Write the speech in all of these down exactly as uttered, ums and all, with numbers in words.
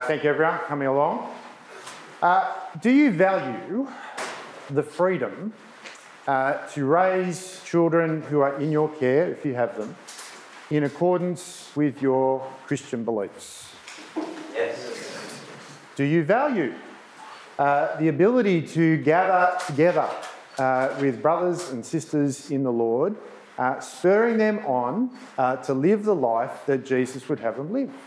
Thank you, everyone, for coming along. Uh, do you value the freedom uh, to raise children who are in your care, if you have them, in accordance with your Christian beliefs? Yes. Do you value uh, the ability to gather together uh, with brothers and sisters in the Lord, uh, spurring them on uh, to live the life that Jesus would have them live?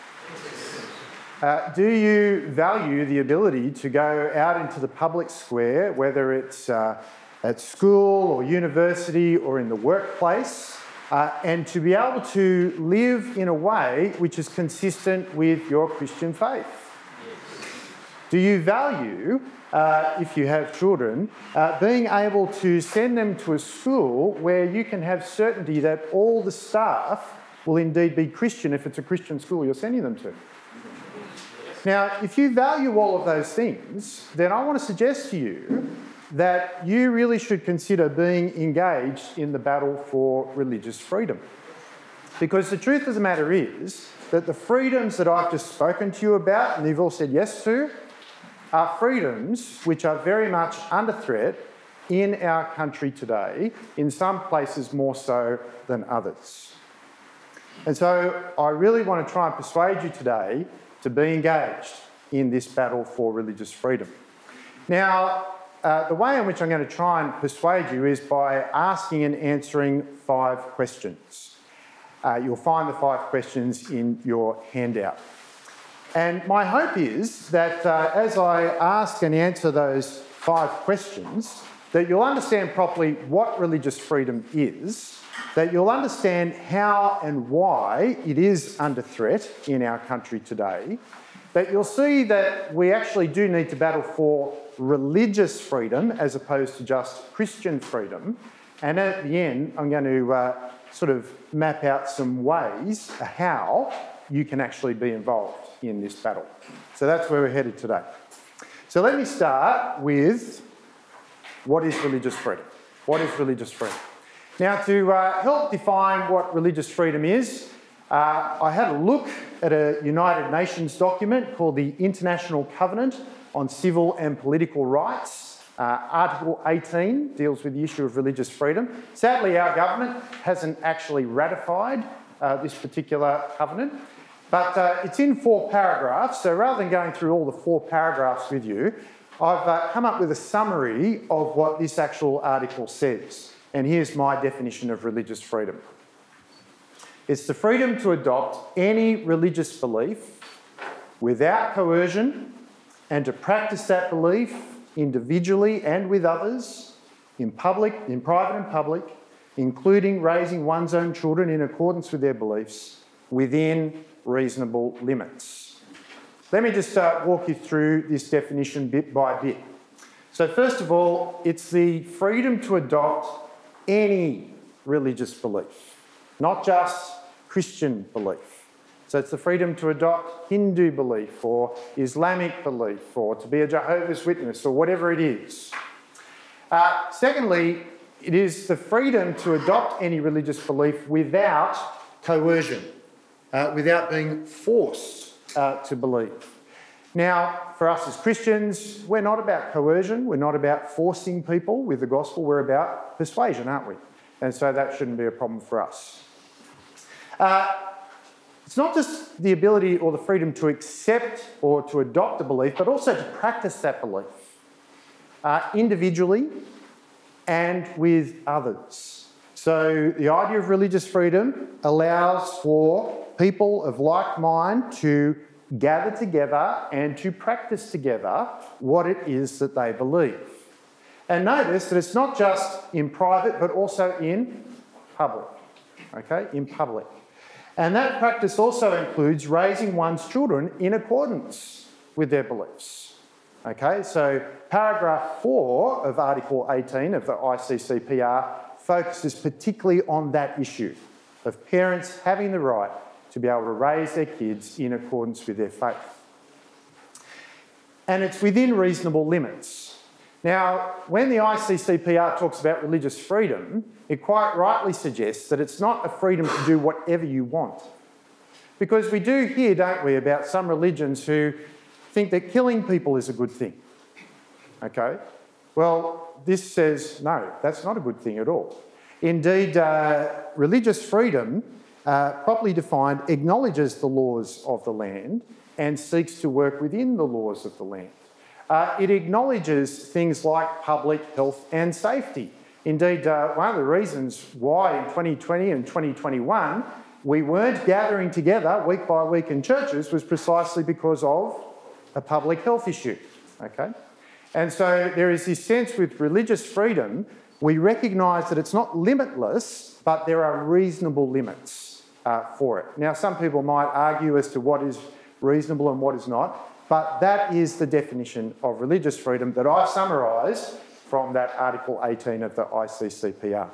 Uh, do you value the ability to go out into the public square, whether it's uh, at school or university or in the workplace, uh, and to be able to live in a way which is consistent with your Christian faith? Do you value, uh, if you have children, uh, being able to send them to a school where you can have certainty that all the staff will indeed be Christian if it's a Christian school you're sending them to? Now, if you value all of those things, then I want to suggest to you that you really should consider being engaged in the battle for religious freedom. Because the truth of the matter is that the freedoms that I've just spoken to you about, and you've all said yes to, are freedoms which are very much under threat in our country today, in some places more so than others. And so I really want to try and persuade you today to be engaged in this battle for religious freedom. Now, uh, the way in which I'm going to try and persuade you is by asking and answering five questions. Uh, you'll find the five questions in your handout. And my hope is that uh, as I ask and answer those five questions, that you'll understand properly what religious freedom is, that you'll understand how and why it is under threat in our country today, that you'll see that we actually do need to battle for religious freedom as opposed to just Christian freedom, and at the end I'm going to uh, sort of map out some ways how you can actually be involved in this battle. So that's where we're headed today. So let me start with what is religious freedom? What is religious freedom? Now, to uh, help define what religious freedom is, uh, I had a look at a United Nations document called the International Covenant on Civil and Political Rights. Uh, Article eighteen deals with the issue of religious freedom. Sadly, our government hasn't actually ratified uh, this particular covenant, but uh, it's in four paragraphs. So rather than going through all the four paragraphs with you, I've uh, come up with a summary of what this actual article says. And here's my definition of religious freedom. It's the freedom to adopt any religious belief without coercion and to practice that belief individually and with others, in public, in private and public, including raising one's own children in accordance with their beliefs within reasonable limits. Let me just uh, walk you through this definition bit by bit. So first of all, it's the freedom to adopt any religious belief, not just Christian belief. So it's the freedom to adopt Hindu belief or Islamic belief or to be a Jehovah's Witness or whatever it is. Uh, secondly, it is the freedom to adopt any religious belief without coercion, uh, without being forced uh, to believe. Now, for us as Christians, we're not about coercion, we're not about forcing people with the gospel, we're about persuasion, aren't we? And so that shouldn't be a problem for us. Uh, it's not just the ability or the freedom to accept or to adopt a belief, but also to practice that belief uh, individually and with others. So the idea of religious freedom allows for people of like mind to gather together and to practice together what it is that they believe. And notice that it's not just in private, but also in public, okay, in public. And that practice also includes raising one's children in accordance with their beliefs, okay? So paragraph four of Article eighteen of the I C C P R focuses particularly on that issue of parents having the right to be able to raise their kids in accordance with their faith. And it's within reasonable limits. Now, when the I C C P R talks about religious freedom, it quite rightly suggests that it's not a freedom to do whatever you want, Because we do hear, don't we, about some religions who think that killing people is a good thing. Okay? Well, this says, no, that's not a good thing at all. Indeed, uh, religious freedom, uh, properly defined, acknowledges the laws of the land and seeks to work within the laws of the land. Uh, it acknowledges things like public health and safety. Indeed, uh, one of the reasons why in twenty twenty and twenty twenty-one we weren't gathering together week by week in churches was precisely because of a public health issue, okay? And so there is this sense with religious freedom, we recognise that it's not limitless, but there are reasonable limits uh, for it. Now, some people might argue as to what is reasonable and what is not, but that is the definition of religious freedom that I've summarised from that Article eighteen of the I C C P R.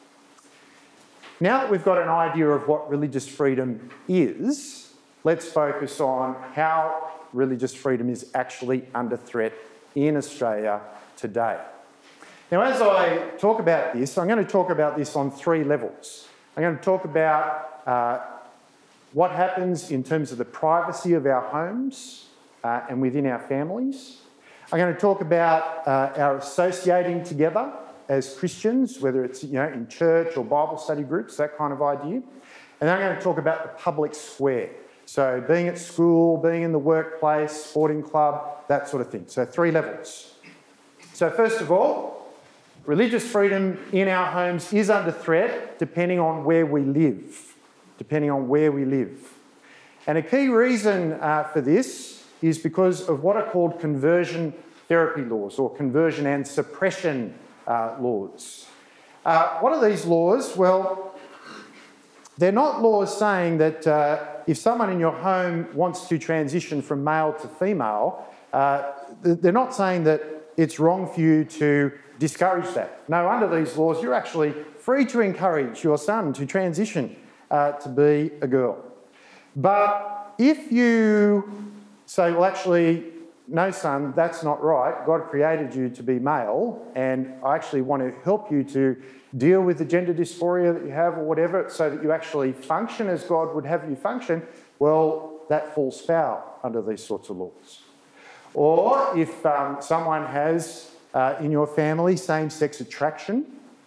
Now that we've got an idea of what religious freedom is, let's focus on how religious freedom is actually under threat in Australia today. Now, as I talk about this, I'm going to talk about this on three levels. I'm going to talk about uh, what happens in terms of the privacy of our homes uh, and within our families. I'm going to talk about uh, our associating together as Christians, whether it's you know in church or Bible study groups, that kind of idea. And then I'm going to talk about the public square. So being at school, being in the workplace, sporting club, that sort of thing. So three levels. So first of all, religious freedom in our homes is under threat depending on where we live. Depending on where we live. And a key reason uh, for this is because of what are called conversion therapy laws or conversion and suppression uh, laws. Uh, what are these laws? Well, they're not laws saying that uh, if someone in your home wants to transition from male to female, uh, they're not saying that it's wrong for you to discourage that. No, under these laws, you're actually free to encourage your son to transition uh, to be a girl. But if you say, well, actually, no, son, that's not right. God created you to be male, and I actually want to help you to deal with the gender dysphoria that you have or whatever so that you actually function as God would have you function, well, that falls foul under these sorts of laws. Or if um, someone has uh, in your family same-sex attraction,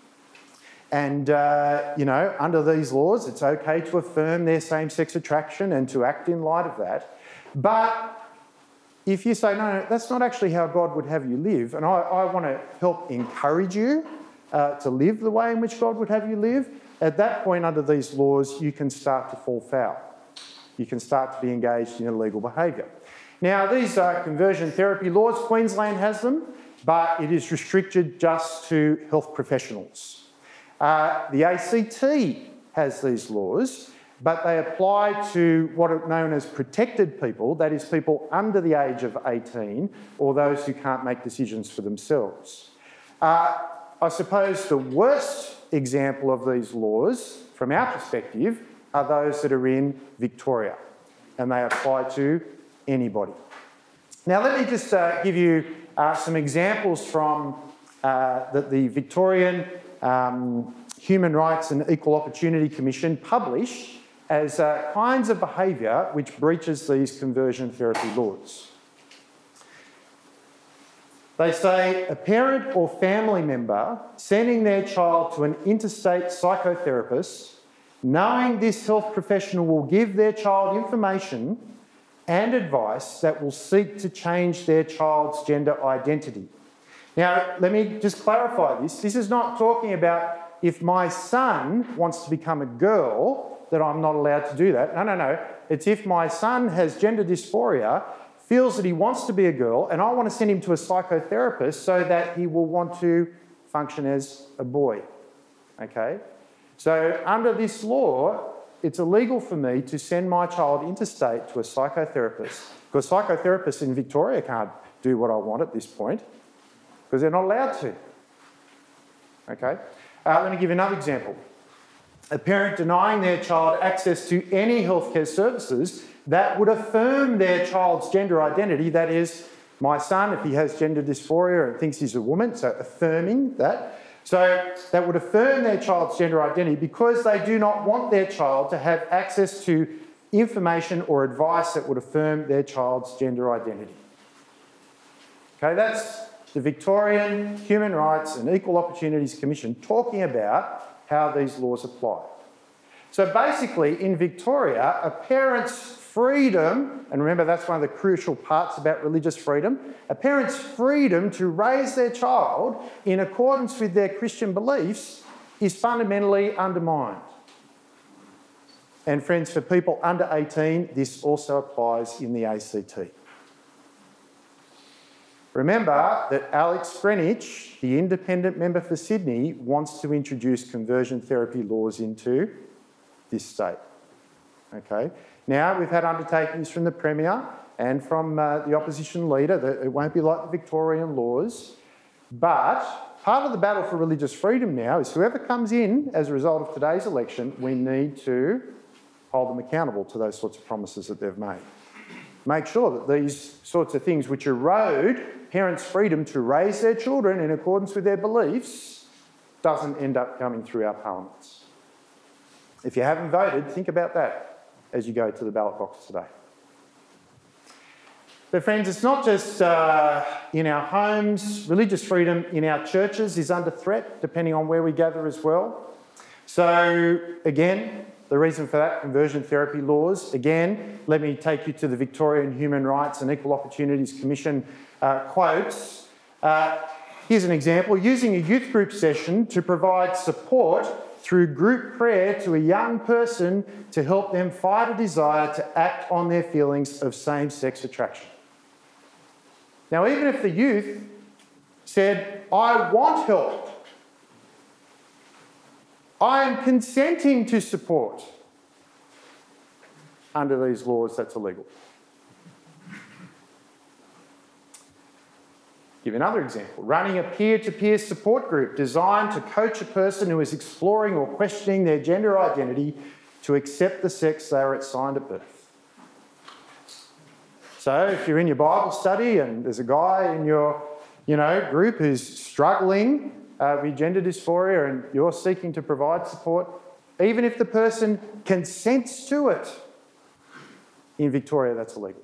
and, uh, you know, under these laws, it's okay to affirm their same-sex attraction and to act in light of that. But if you say, no, no, that's not actually how God would have you live, and I, I want to help encourage you uh, to live the way in which God would have you live, at that point under these laws, you can start to fall foul. You can start to be engaged in illegal behaviour. Now, these are conversion therapy laws. Queensland has them, but it is restricted just to health professionals. Uh, the A C T has these laws, but they apply to what are known as protected people, that is people under the age of eighteen or those who can't make decisions for themselves. Uh, I suppose the worst example of these laws, from our perspective, are those that are in Victoria, and they apply to anybody. Now, let me just uh, give you uh, some examples from uh, that the Victorian um, Human Rights and Equal Opportunity Commission publish as uh, kinds of behaviour which breaches these conversion therapy laws. They say a parent or family member sending their child to an interstate psychotherapist, knowing this health professional will give their child information and advice that will seek to change their child's gender identity. Now, let me just clarify this. This is not talking about if my son wants to become a girl, that I'm not allowed to do that. No, no, no. It's if my son has gender dysphoria, feels that he wants to be a girl, and I want to send him to a psychotherapist so that he will want to function as a boy. Okay? So under this law, it's illegal for me to send my child interstate to a psychotherapist, because psychotherapists in Victoria can't do what I want at this point, because they're not allowed to. Okay? Uh, let me give you another example. A parent denying their child access to any healthcare services that would affirm their child's gender identity, that is, my son, if he has gender dysphoria and thinks he's a woman, so affirming that. So that would affirm their child's gender identity because they do not want their child to have access to information or advice that would affirm their child's gender identity. Okay, that's the Victorian Human Rights and Equal Opportunities Commission talking about how these laws apply. So basically, in Victoria, a parent's freedom, and remember that's one of the crucial parts about religious freedom, a parent's freedom to raise their child in accordance with their Christian beliefs is fundamentally undermined. And friends, for people under eighteen, this also applies in the A C T. Remember that Alex Greenwich, the independent member for Sydney, wants to introduce conversion therapy laws into this state. Okay. Now, we've had undertakings from the Premier and from uh, the opposition leader that it won't be like the Victorian laws, but part of the battle for religious freedom now is whoever comes in as a result of today's election, we need to hold them accountable to those sorts of promises that they've made. Make sure that these sorts of things which erode parents' freedom to raise their children in accordance with their beliefs doesn't end up coming through our parliaments. If you haven't voted, think about that as you go to the ballot box today. But friends, it's not just uh, in our homes. Religious freedom in our churches is under threat, depending on where we gather as well. So again, the reason for that, conversion therapy laws. Again, let me take you to the Victorian Human Rights and Equal Opportunities Commission uh, quotes. Uh, here's an example. Using a youth group session to provide support through group prayer to a young person to help them fight a desire to act on their feelings of same-sex attraction. Now, even if the youth said, I want help, I am consenting to support, under these laws, that's illegal. Give another example. Running a peer-to-peer support group designed to coach a person who is exploring or questioning their gender identity to accept the sex they are assigned at birth. So if you're in your Bible study and there's a guy in your you know, group who's struggling uh, with gender dysphoria and you're seeking to provide support, even if the person consents to it, in Victoria that's illegal.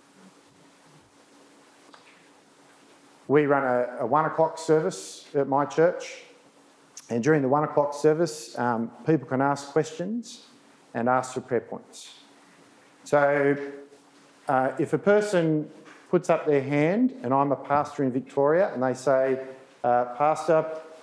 We run a, a one o'clock service at my church, and during the one o'clock service, um, people can ask questions and ask for prayer points. So uh, if a person puts up their hand, and I'm a pastor in Victoria, and they say, uh, Pastor,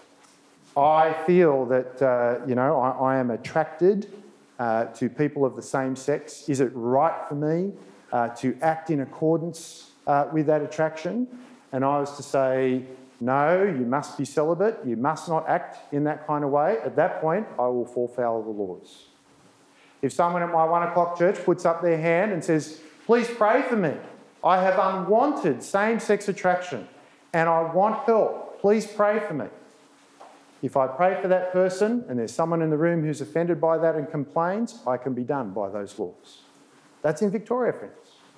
I feel that, uh, you know, I, I am attracted uh, to people of the same sex. Is it right for me uh, to act in accordance uh, with that attraction? And I was to say, no, you must be celibate, you must not act in that kind of way, at that point, I will fall foul of the laws. If someone at my one o'clock church puts up their hand and says, please pray for me, I have unwanted same-sex attraction and I want help, please pray for me. If I pray for that person and there's someone in the room who's offended by that and complains, I can be done by those laws. That's in Victoria, friends.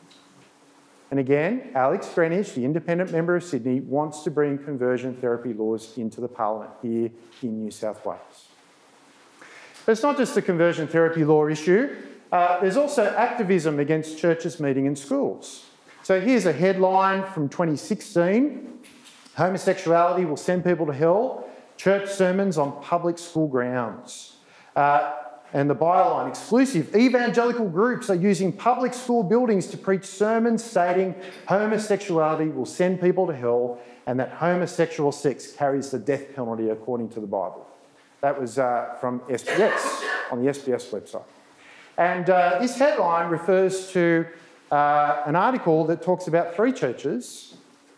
And again, Alex Greenwich, the independent member of Sydney, wants to bring conversion therapy laws into the parliament here in New South Wales. But it's not just the conversion therapy law issue. Uh, there's also activism against churches meeting in schools. So here's a headline from twenty sixteen. Homosexuality will send people to hell. Church sermons on public school grounds. Uh, And the byline, exclusive evangelical groups are using public school buildings to preach sermons stating homosexuality will send people to hell and that homosexual sex carries the death penalty according to the Bible. That was uh, from S B S, on the S B S website. And uh, this headline refers to uh, an article that talks about three churches.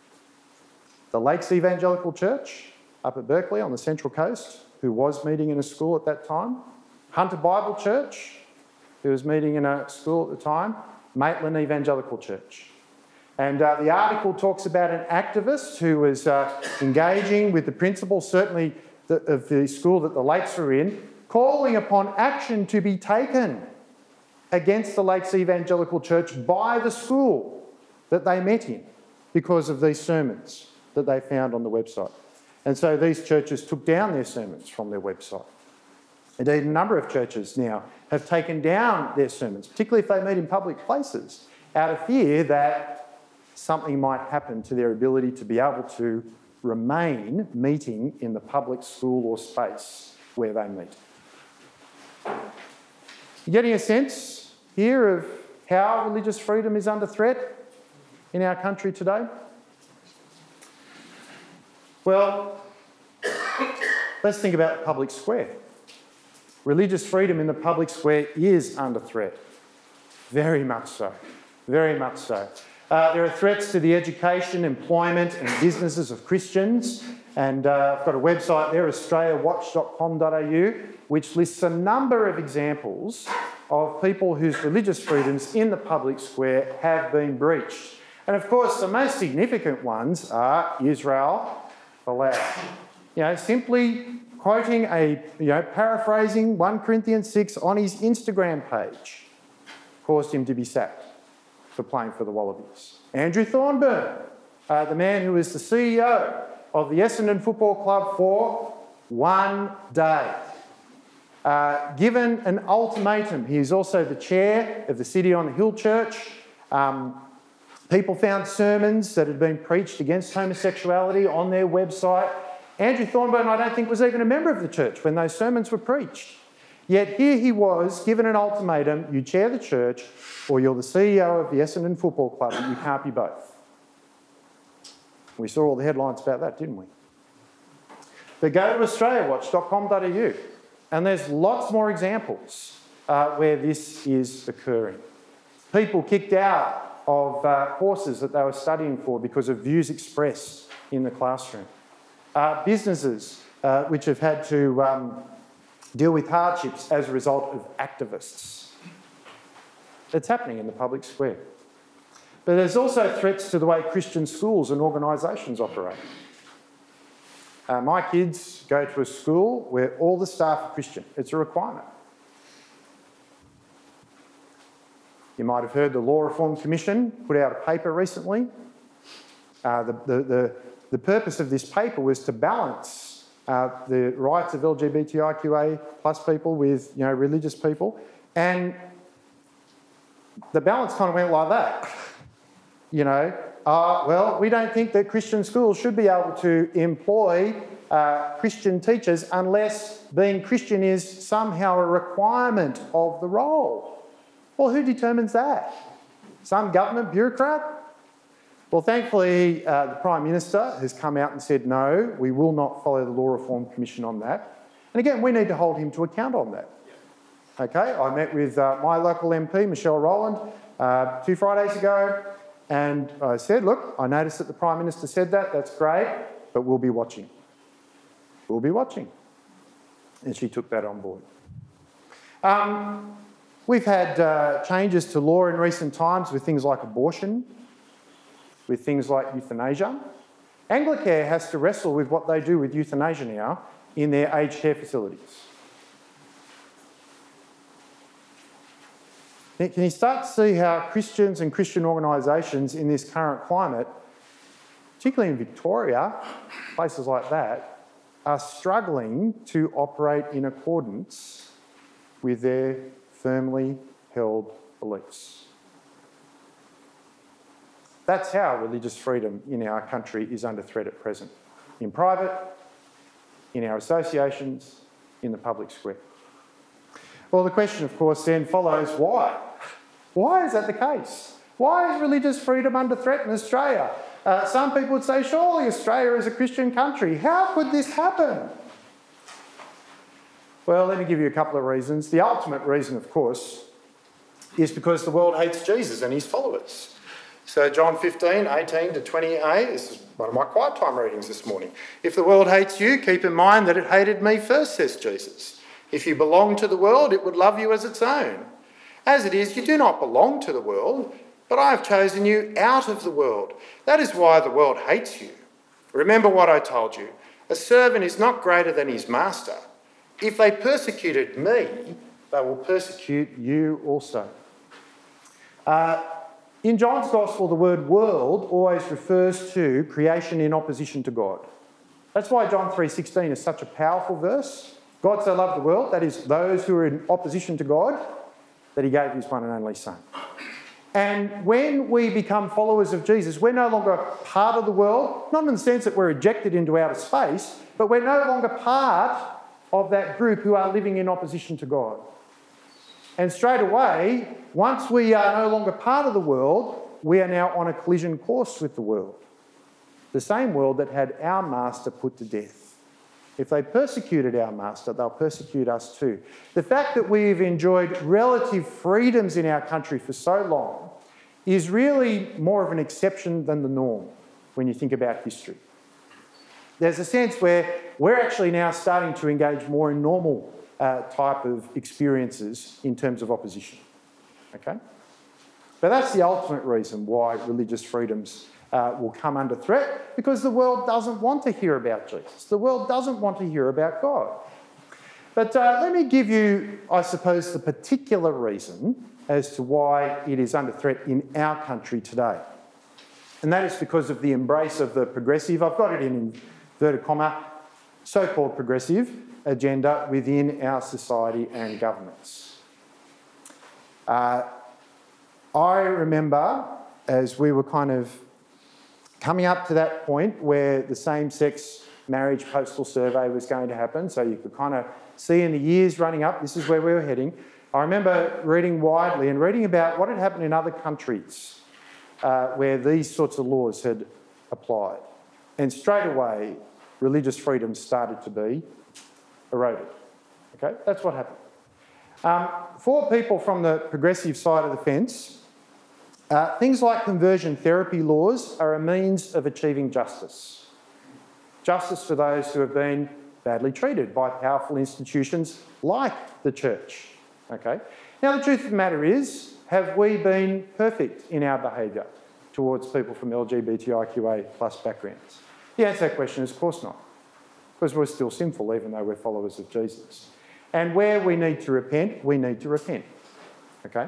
The Lakes Evangelical Church up at Berkeley on the Central Coast, who was meeting in a school at that time. Hunter Bible Church, who was meeting in a school at the time, Maitland Evangelical Church. And uh, the article talks about an activist who was uh, engaging with the principal, certainly the, of the school that the Lakes were in, calling upon action to be taken against the Lakes Evangelical Church by the school that they met in because of these sermons that they found on the website. And so these churches took down their sermons from their website. Indeed, a number of churches now have taken down their sermons, particularly if they meet in public places, out of fear that something might happen to their ability to be able to remain meeting in the public school or space where they meet. You getting a sense here of how religious freedom is under threat in our country today? Well, let's think about the public square. Religious freedom in the public square is under threat. Very much so. Very much so. Uh, there are threats to the education, employment and businesses of Christians. And uh, I've got a website there, australia watch dot com dot a u, which lists a number of examples of people whose religious freedoms in the public square have been breached. And of course, the most significant ones are Israel Folau. You know, simply quoting a, you know, paraphrasing First Corinthians six on his Instagram page caused him to be sacked for playing for the Wallabies. Andrew Thornburn, uh, the man who is the C E O of the Essendon Football Club for one day. Uh, given an ultimatum. He is also the chair of the City on the Hill Church. Um, people found sermons that had been preached against homosexuality on their website. Andrew Thornburn, I don't think, was even a member of the church when those sermons were preached. Yet here he was, given an ultimatum: you chair the church or you're the C E O of the Essendon Football Club, and you can't be both. We saw all the headlines about that, didn't we? But go to australia watch dot com dot a u, and there's lots more examples uh, where this is occurring. People kicked out of uh, courses that they were studying for because of views expressed in the classroom. Uh, businesses uh, which have had to um, deal with hardships as a result of activists. It's happening in the public square. But there's also threats to the way Christian schools and organisations operate. Uh, my kids go to a school where all the staff are Christian. It's a requirement. You might have heard the Law Reform Commission put out a paper recently. Uh, the, the, the, the purpose of this paper was to balance uh, the rights of L G B T I Q A plus people with, you know, religious people, and the balance kind of went like that. You know, uh, well, we don't think that Christian schools should be able to employ uh, Christian teachers unless being Christian is somehow a requirement of the role. Well, who determines that? Some government bureaucrat? Well, thankfully, uh, the Prime Minister has come out and said, no, we will not follow the Law Reform Commission on that. And again, we need to hold him to account on that. Okay, I met with uh, my local M P, Michelle Rowland, uh, two Fridays ago, and I said, look, I noticed that the Prime Minister said that, that's great, but we'll be watching. We'll be watching. And she took that on board. Um, we've had uh, changes to law in recent times with things like abortion, with things like euthanasia. Anglicare has to wrestle with what they do with euthanasia now in their aged care facilities. Can you start to see how Christians and Christian organisations in this current climate, particularly in Victoria, places like that, are struggling to operate in accordance with their firmly held beliefs? That's how religious freedom in our country is under threat at present. In private, in our associations, in the public square. Well, the question, of course, then follows, why? Why is that the case? Why is religious freedom under threat in Australia? Uh, some people would say, surely Australia is a Christian country. How could this happen? Well, let me give you a couple of reasons. The ultimate reason, of course, is because the world hates Jesus and his followers. So John fifteen, eighteen to twenty a, this is one of my quiet time readings this morning. If the world hates you, keep in mind that it hated me first, says Jesus. If you belong to the world, it would love you as its own. As it is, you do not belong to the world, but I have chosen you out of the world. That is why the world hates you. Remember what I told you. A servant is not greater than his master. If they persecuted me, they will persecute you also. Uh, in John's Gospel, the word world always refers to creation in opposition to God. That's why John three sixteen is such a powerful verse. God so loved the world, that is, those who are in opposition to God, that he gave his one and only Son. And when we become followers of Jesus, we're no longer part of the world, not in the sense that we're ejected into outer space, but we're no longer part of that group who are living in opposition to God. And straight away, once we are no longer part of the world, we are now on a collision course with the world. The same world that had our master put to death. If they persecuted our master, they'll persecute us too. The fact that we've enjoyed relative freedoms in our country for so long is really more of an exception than the norm when you think about history. There's a sense where we're actually now starting to engage more in normal uh, type of experiences in terms of opposition. Okay? But that's the ultimate reason why religious freedoms uh, will come under threat, because the world doesn't want to hear about Jesus. The world doesn't want to hear about God. But uh, let me give you, I suppose, the particular reason as to why it is under threat in our country today. And that is because of the embrace of the progressive, I've got it in inverted comma, so-called progressive agenda within our society and governments. Uh, I remember as we were kind of coming up to that point where the same-sex marriage postal survey was going to happen, so you could kind of see in the years running up, this is where we were heading. I remember reading widely and reading about what had happened in other countries uh, where these sorts of laws had applied. And straight away, religious freedoms started to be eroded. Okay, that's what happened. Um, for people from the progressive side of the fence, uh, things like conversion therapy laws are a means of achieving justice. Justice for those who have been badly treated by powerful institutions like the church. Okay. Now, the truth of the matter is, have we been perfect in our behaviour towards people from L G B T I Q A plus backgrounds? The answer to that question is, of course not, because we're still sinful even though we're followers of Jesus. And where we need to repent, we need to repent. Okay?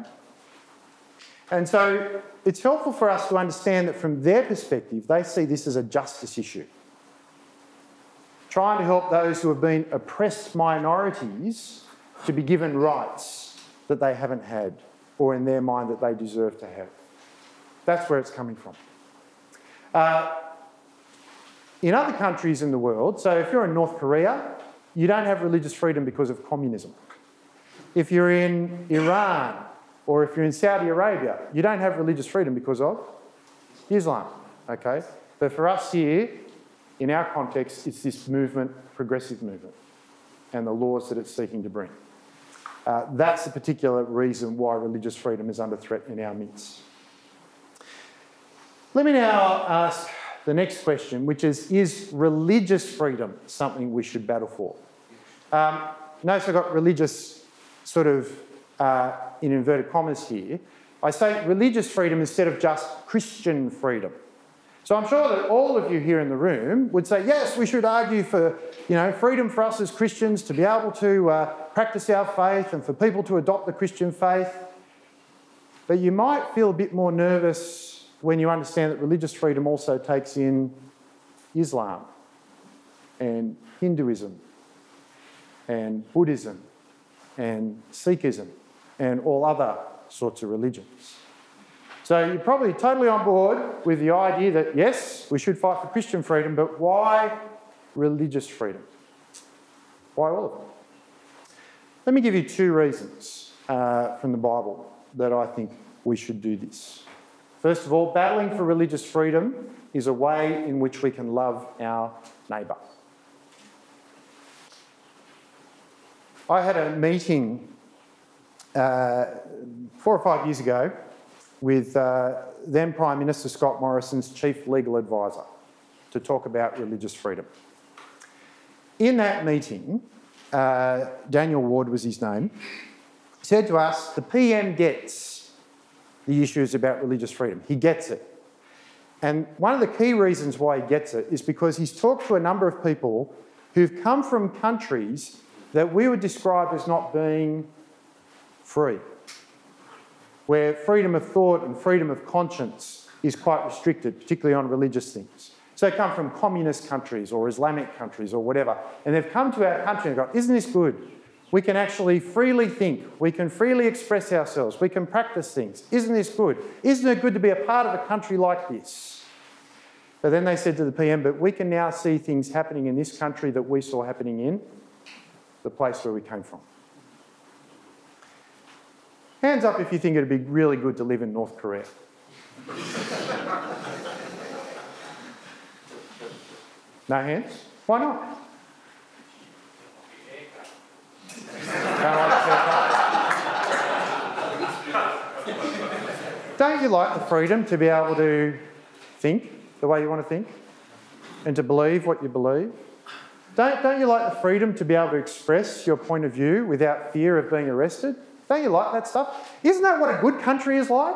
And so it's helpful for us to understand that from their perspective, they see this as a justice issue. Trying to help those who have been oppressed minorities to be given rights that they haven't had, or in their mind that they deserve to have. That's where it's coming from. Uh, in other countries in the world, so if you're in North Korea, you don't have religious freedom because of communism. If you're in Iran, or if you're in Saudi Arabia, you don't have religious freedom because of Islam. Okay? But for us here, in our context, it's this movement, progressive movement, and the laws that it's seeking to bring. Uh, that's the particular reason why religious freedom is under threat in our midst. Let me now ask the next question, which is, is religious freedom something we should battle for? Um, notice I've got religious sort of uh, in inverted commas here. I say religious freedom instead of just Christian freedom. So I'm sure that all of you here in the room would say, yes, we should argue for, you know, freedom for us as Christians to be able to uh, practice our faith and for people to adopt the Christian faith. But you might feel a bit more nervous when you understand that religious freedom also takes in Islam and Hinduism and Buddhism and Sikhism and all other sorts of religions. So you're probably totally on board with the idea that, yes, we should fight for Christian freedom, but why religious freedom? Why all of it? Let me give you two reasons uh, from the Bible that I think we should do this. First of all, battling for religious freedom is a way in which we can love our neighbour. I had a meeting uh, four or five years ago with uh, then Prime Minister Scott Morrison's chief legal advisor to talk about religious freedom. In that meeting, uh, Daniel Ward was his name, said to us, the P M gets the issues about religious freedom. He gets it. And one of the key reasons why he gets it is because he's talked to a number of people who've come from countries that we would describe as not being free, where freedom of thought and freedom of conscience is quite restricted, particularly on religious things. So So they come from communist countries or Islamic countries or whatever, and they've come to our country and gone, isn't this good? We can actually freely think. We can freely express ourselves. We can practice things. Isn't this good? Isn't it good to be a part of a country like this? But then they said to the P M, but we can now see things happening in this country that we saw happening in the place where we came from. Hands up if you think it'd be really good to live in North Korea. No hands? Why not? Don't you like the freedom to be able to think the way you want to think and to believe what you believe? Don't, don't you like the freedom to be able to express your point of view without fear of being arrested? Don't you like that stuff? Isn't that what a good country is like?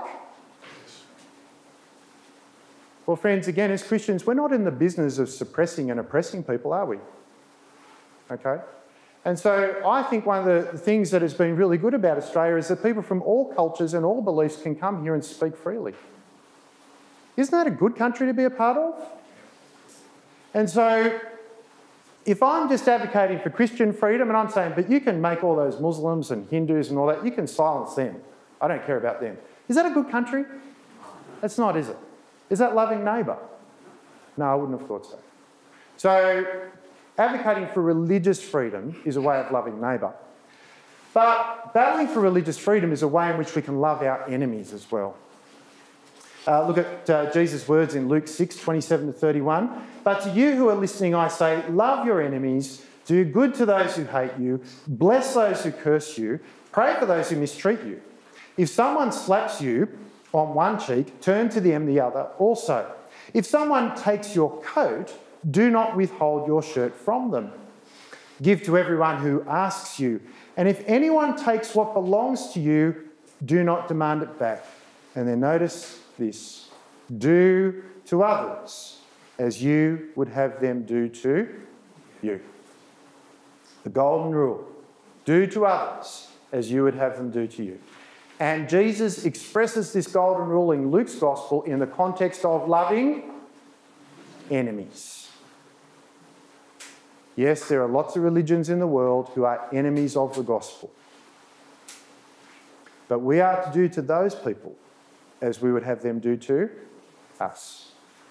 Well, friends, again, as Christians, we're not in the business of suppressing and oppressing people, are we? Okay? And so I think one of the things that has been really good about Australia is that people from all cultures and all beliefs can come here and speak freely. Isn't that a good country to be a part of? And so if I'm just advocating for Christian freedom and I'm saying, but you can make all those Muslims and Hindus and all that, you can silence them. I don't care about them. Is that a good country? It's not, is it? Is that loving neighbour? No, I wouldn't have thought so. So advocating for religious freedom is a way of loving neighbour. But battling for religious freedom is a way in which we can love our enemies as well. Uh, look at uh, Jesus' words in Luke six, twenty-seven to thirty-one. But to you who are listening, I say, love your enemies, do good to those who hate you, bless those who curse you, pray for those who mistreat you. If someone slaps you on one cheek, turn to them the other also. If someone takes your coat, do not withhold your shirt from them. Give to everyone who asks you. And if anyone takes what belongs to you, do not demand it back. And then notice this. Do to others as you would have them do to you. The golden rule. Do to others as you would have them do to you. And Jesus expresses this golden rule in Luke's Gospel in the context of loving enemies. Yes, there are lots of religions in the world who are enemies of the gospel. But we are to do to those people as we would have them do to us.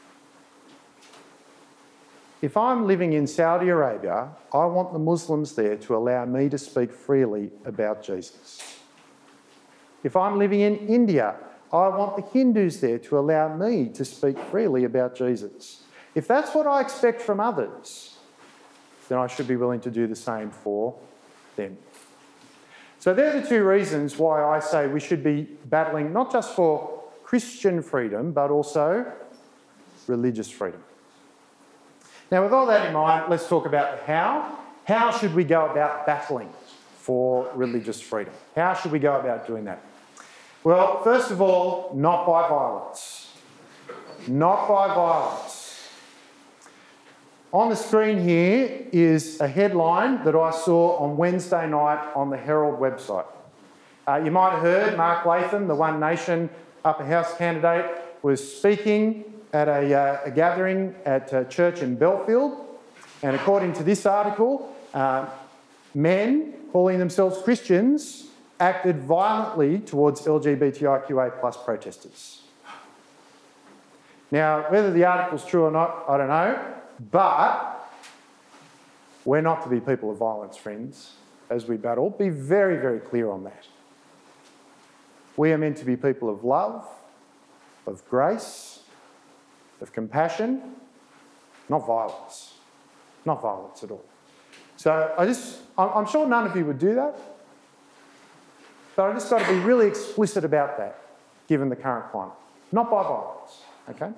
If I'm living in Saudi Arabia, I want the Muslims there to allow me to speak freely about Jesus. If I'm living in India, I want the Hindus there to allow me to speak freely about Jesus. If that's what I expect from others, then I should be willing to do the same for them. So they're the two reasons why I say we should be battling not just for Christian freedom, but also religious freedom. Now, with all that in mind, let's talk about the how. How should we go about battling for religious freedom? How should we go about doing that? Well, first of all, not by violence. Not by violence. On the screen here is a headline that I saw on Wednesday night on the Herald website. Uh, you might have heard Mark Latham, the One Nation upper house candidate, was speaking at a, uh, a gathering at a church in Belfield. And according to this article, uh, men calling themselves Christians acted violently towards L G B T I Q A plus protesters. Now, whether the article's true or not, I don't know, but we're not to be people of violence, friends, as we battle. Be very, very clear on that. We are meant to be people of love, of grace, of compassion, not violence. Not violence at all. So I just, I'm sure none of you would do that, but I just got to be really explicit about that, given the current climate. Not by violence, okay?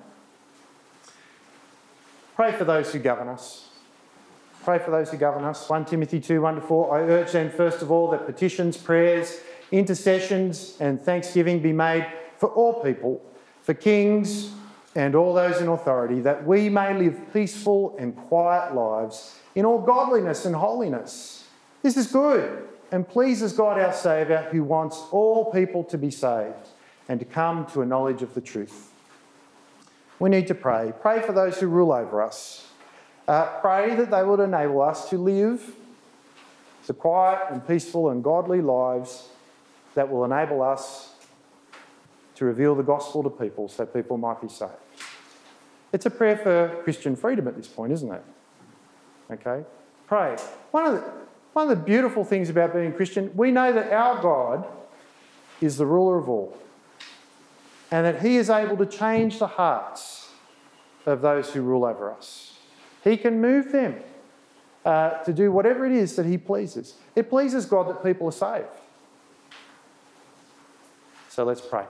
Pray for those who govern us. Pray for those who govern us. First Timothy two, one to four. I urge then, first of all, that petitions, prayers, intercessions and thanksgiving be made for all people, for kings and all those in authority, that we may live peaceful and quiet lives in all godliness and holiness. This is good and pleases God our Saviour, who wants all people to be saved and to come to a knowledge of the truth. We need to pray. Pray for those who rule over us. Uh, pray that they would enable us to live the quiet and peaceful and godly lives that will enable us to reveal the gospel to people so people might be saved. It's a prayer for Christian freedom at this point, isn't it? Okay? Pray. One of the, one of the beautiful things about being Christian, we know that our God is the ruler of all and that he is able to change the hearts of those who rule over us. He can move them uh, to do whatever it is that he pleases. It pleases God that people are saved. So let's pray.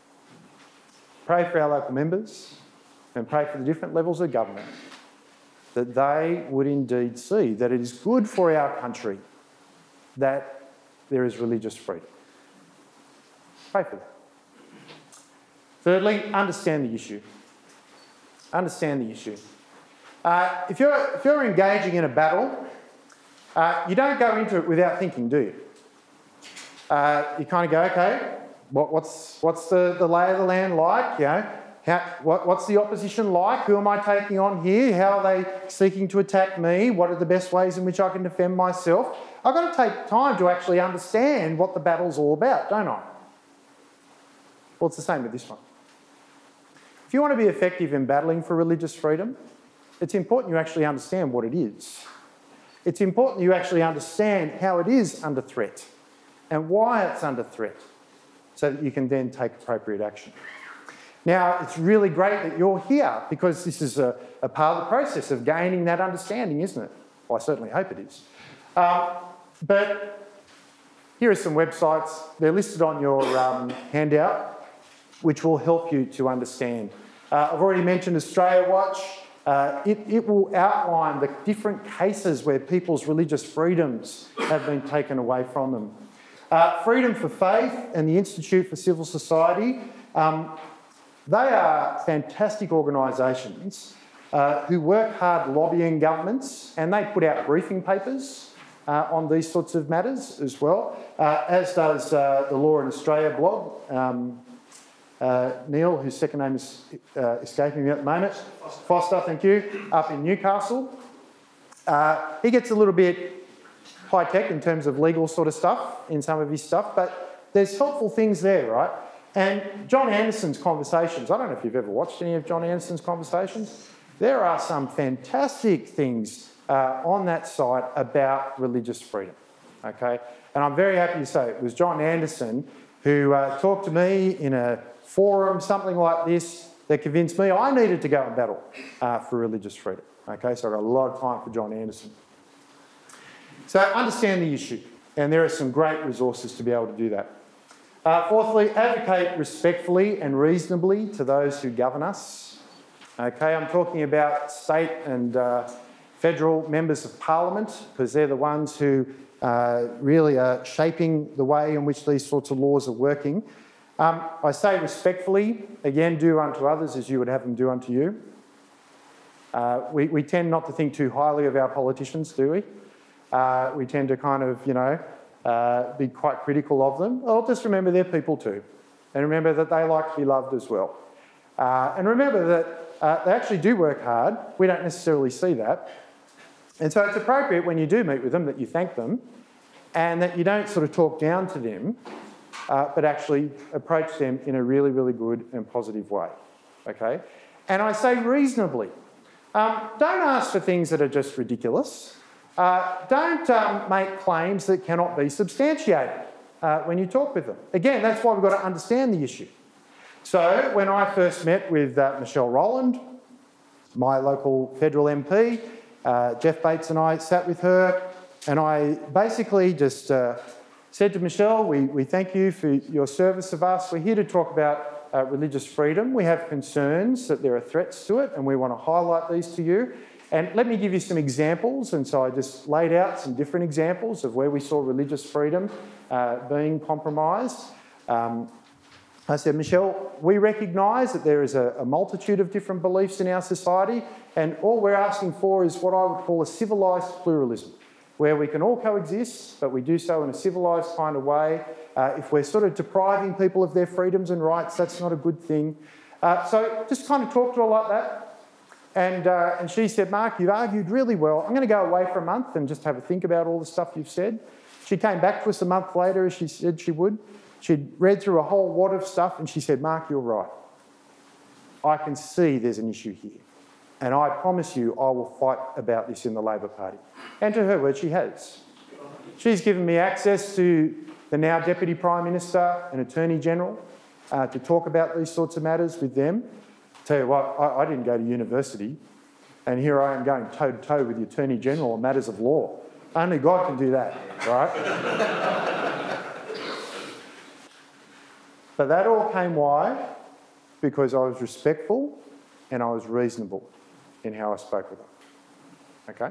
Pray for our local members and pray for the different levels of government, that they would indeed see that it is good for our country that there is religious freedom. Pray for that. Thirdly, understand the issue. Understand the issue. Uh, if, you're, if you're engaging in a battle, uh, you don't go into it without thinking, do you? Uh, you kind of go, okay, what, what's, what's the, the lay of the land like? You know, how, what, what's the opposition like? Who am I taking on here? How are they seeking to attack me? What are the best ways in which I can defend myself? I've got to take time to actually understand what the battle's all about, don't I? Well, it's the same with this one. If you want to be effective in battling for religious freedom, it's important you actually understand what it is. It's important you actually understand how it is under threat and why it's under threat so that you can then take appropriate action. Now, it's really great that you're here because this is a, a part of the process of gaining that understanding, isn't it? Well, I certainly hope it is. Um, but here are some websites. They're listed on your um, handout, which will help you to understand. Uh, I've already mentioned Australia Watch. Uh, it, it will outline the different cases where people's religious freedoms have been taken away from them. Uh, Freedom for Faith and the Institute for Civil Society, um, they are fantastic organisations uh, who work hard lobbying governments, and they put out briefing papers uh, on these sorts of matters as well, uh, as does uh, the Law in Australia blog. Um, uh, Neil, whose second name is uh, escaping me at the moment, Foster, thank you, up in Newcastle. Uh, he gets a little bit high-tech in terms of legal sort of stuff in some of his stuff, but there's helpful things there, right? And John Anderson's conversations, I don't know if you've ever watched any of John Anderson's conversations, there are some fantastic things uh, on that site about religious freedom, okay? And I'm very happy to say it was John Anderson who uh, talked to me in a forum, something like this, that convinced me I needed to go and battle uh, for religious freedom, okay? So I've got a lot of time for John Anderson. So understand the issue, and there are some great resources to be able to do that. Uh, fourthly, advocate respectfully and reasonably to those who govern us. Okay, I'm talking about state and uh, federal members of parliament because they're the ones who uh, really are shaping the way in which these sorts of laws are working. Um, I say respectfully, again, do unto others as you would have them do unto you. Uh, we, we tend not to think too highly of our politicians, do we? Uh, we tend to kind of, you know, uh, be quite critical of them. Well, just remember they're people too. And remember that they like to be loved as well. Uh, and remember that uh, they actually do work hard. We don't necessarily see that. And so it's appropriate when you do meet with them that you thank them and that you don't sort of talk down to them, uh, but actually approach them in a really, really good and positive way, okay? And I say reasonably. Um, don't ask for things that are just ridiculous. Uh, don't um, make claims that cannot be substantiated uh, when you talk with them. Again, that's why we've got to understand the issue. So when I first met with uh, Michelle Rowland, my local federal M P, uh, Jeff Bates and I sat with her, and I basically just uh, said to Michelle, we, we thank you for your service of us. We're here to talk about uh, religious freedom. We have concerns that there are threats to it, and we want to highlight these to you. And let me give you some examples. And so I just laid out some different examples of where we saw religious freedom uh, being compromised. Um, I said, Michelle, we recognise that there is a, a multitude of different beliefs in our society, and all we're asking for is what I would call a civilised pluralism, where we can all coexist, but we do so in a civilised kind of way. Uh, if we're sort of depriving people of their freedoms and rights, that's not a good thing. Uh, so just kind of talked to her like that. And, uh, and she said, Mark, you've argued really well. I'm going to go away for a month and just have a think about all the stuff you've said. She came back to us a month later, as she said she would. She'd read through a whole wad of stuff and she said, Mark, you're right. I can see there's an issue here. And I promise you I will fight about this in the Labor Party. And to her word, she has. She's given me access to the now Deputy Prime Minister and Attorney General uh, to talk about these sorts of matters with them. Tell you what, I, I didn't go to university, and here I am going toe-to-toe with the Attorney General on matters of law. Only God can do that, right? But that all came why? Because I was respectful and I was reasonable in how I spoke with her. Okay?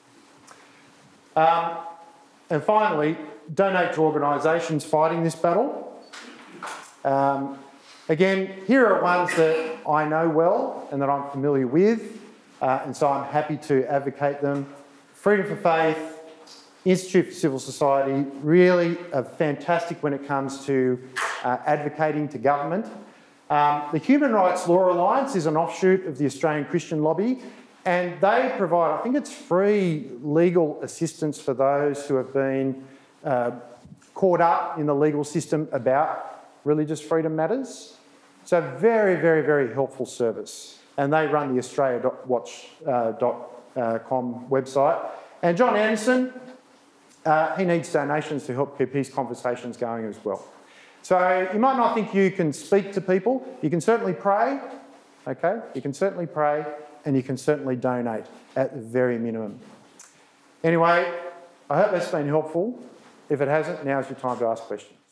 Um, and finally, donate to organisations fighting this battle. Um, again, here are ones that I know well and that I'm familiar with, uh, and so I'm happy to advocate them. Freedom for Faith, Institute for Civil Society, really are fantastic when it comes to uh, advocating to government. Um, the Human Rights Law Alliance is an offshoot of the Australian Christian Lobby, and they provide, I think it's free legal assistance for those who have been uh, caught up in the legal system about religious freedom matters. It's a very, very, very helpful service. And they run the australia dot watch dot com website. And John Anderson, uh, he needs donations to help keep his conversations going as well. So you might not think you can speak to people. You can certainly pray, okay? You can certainly pray and you can certainly donate at the very minimum. Anyway, I hope that's been helpful. If it hasn't, now's your time to ask questions.